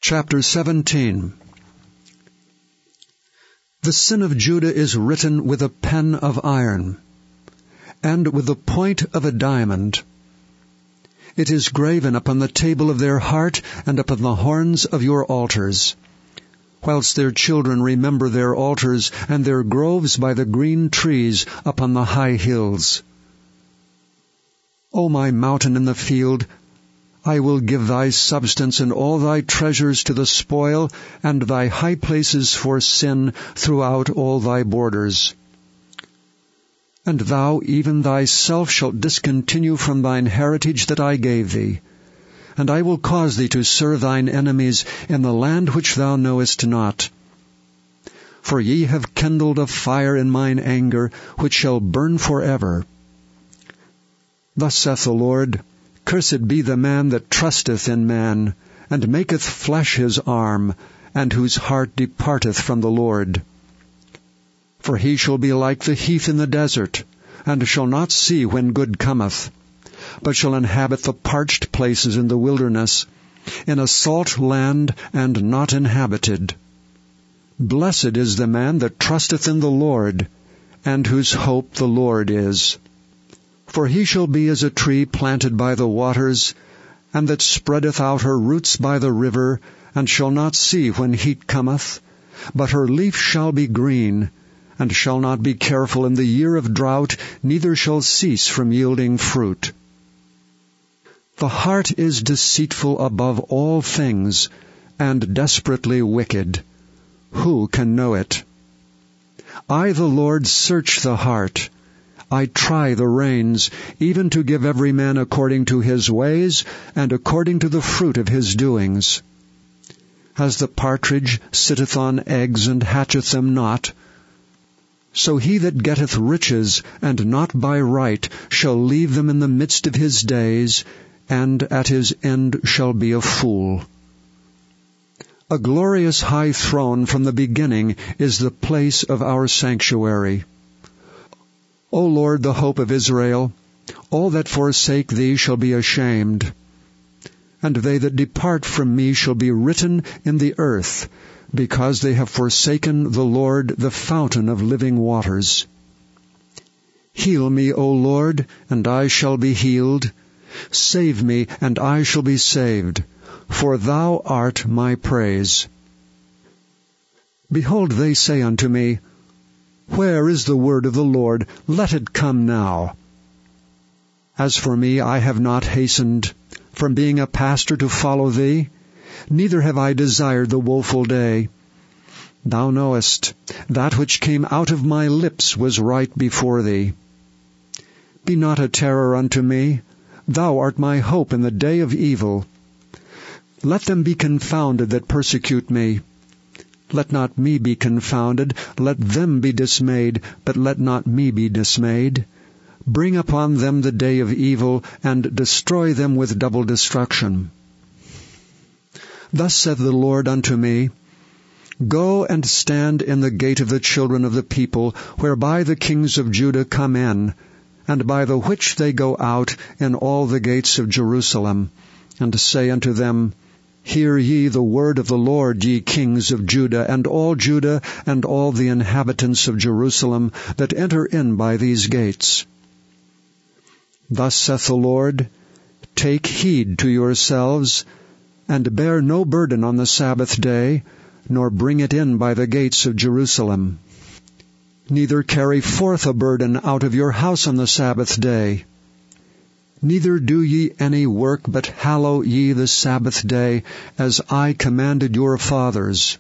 Chapter 17. The sin of Judah is written with a pen of iron, and with the point of a diamond. It is graven upon the table of their heart, and upon the horns of your altars, whilst their children remember their altars, and their groves by the green trees upon the high hills. O my mountain in the field, I will give thy substance and all thy treasures to the spoil, and thy high places for sin throughout all thy borders. And thou even thyself shalt discontinue from thine heritage that I gave thee, and I will cause thee to serve thine enemies in the land which thou knowest not. For ye have kindled a fire in mine anger, which shall burn forever. Thus saith the Lord, Cursed be the man that trusteth in man, and maketh flesh his arm, and whose heart departeth from the Lord. For he shall be like the heath in the desert, and shall not see when good cometh, but shall inhabit the parched places in the wilderness, in a salt land and not inhabited. Blessed is the man that trusteth in the Lord, and whose hope the Lord is. For he shall be as a tree planted by the waters, and that spreadeth out her roots by the river, and shall not see when heat cometh, but her leaf shall be green, and shall not be careful in the year of drought, neither shall cease from yielding fruit. The heart is deceitful above all things, and desperately wicked. Who can know it? I, the Lord, search the heart. I try the reins, even to give every man according to his ways, and according to the fruit of his doings. As the partridge sitteth on eggs, and hatcheth them not, so he that getteth riches, and not by right, shall leave them in the midst of his days, and at his end shall be a fool. A glorious high throne from the beginning is the place of our sanctuary. O Lord, the hope of Israel, all that forsake thee shall be ashamed. And they that depart from me shall be written in the earth, because they have forsaken the Lord, the fountain of living waters. Heal me, O Lord, and I shall be healed. Save me, and I shall be saved, for thou art my praise. Behold, they say unto me, Where is the word of the Lord? Let it come now. As for me, I have not hastened from being a pastor to follow thee, neither have I desired the woeful day. Thou knowest, that which came out of my lips was right before thee. Be not a terror unto me, thou art my hope in the day of evil. Let them be confounded that persecute me. Let not me be confounded, let them be dismayed, but let not me be dismayed. Bring upon them the day of evil, and destroy them with double destruction. Thus saith the Lord unto me, Go and stand in the gate of the children of the people, whereby the kings of Judah come in, and by the which they go out in all the gates of Jerusalem, and say unto them, Hear ye the word of the Lord, ye kings of Judah, and all the inhabitants of Jerusalem, that enter in by these gates. Thus saith the Lord, Take heed to yourselves, and bear no burden on the Sabbath day, nor bring it in by the gates of Jerusalem. Neither carry forth a burden out of your house on the Sabbath day. Neither do ye any work, but hallow ye the Sabbath day, as I commanded your fathers.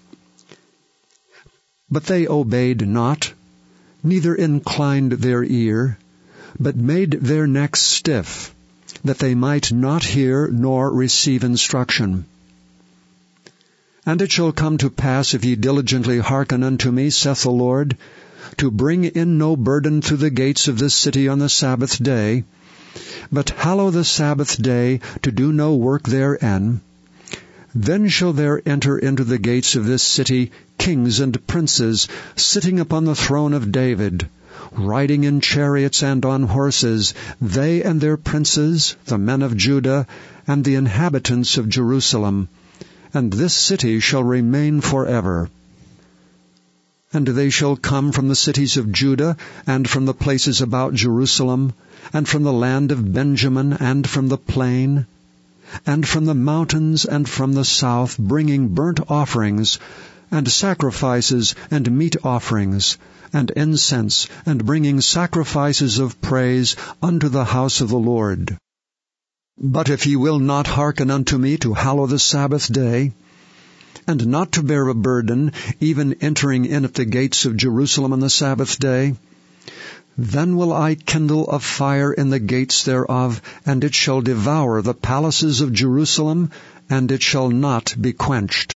But they obeyed not, neither inclined their ear, but made their necks stiff, that they might not hear nor receive instruction. And it shall come to pass, if ye diligently hearken unto me, saith the Lord, to bring in no burden through the gates of this city on the Sabbath day, but hallow the Sabbath day, to do no work therein. Then shall there enter into the gates of this city kings and princes, sitting upon the throne of David, riding in chariots and on horses, they and their princes, the men of Judah, and the inhabitants of Jerusalem. and this city shall remain forever. And they shall come from the cities of Judah, and from the places about Jerusalem, and from the land of Benjamin, and from the plain, and from the mountains, and from the south, bringing burnt offerings, and sacrifices, and meat offerings, and incense, and bringing sacrifices of praise unto the house of the Lord. But if ye will not hearken unto me to hallow the Sabbath day, and not to bear a burden, even entering in at the gates of Jerusalem on the Sabbath day, then will I kindle a fire in the gates thereof, and it shall devour the palaces of Jerusalem, and it shall not be quenched.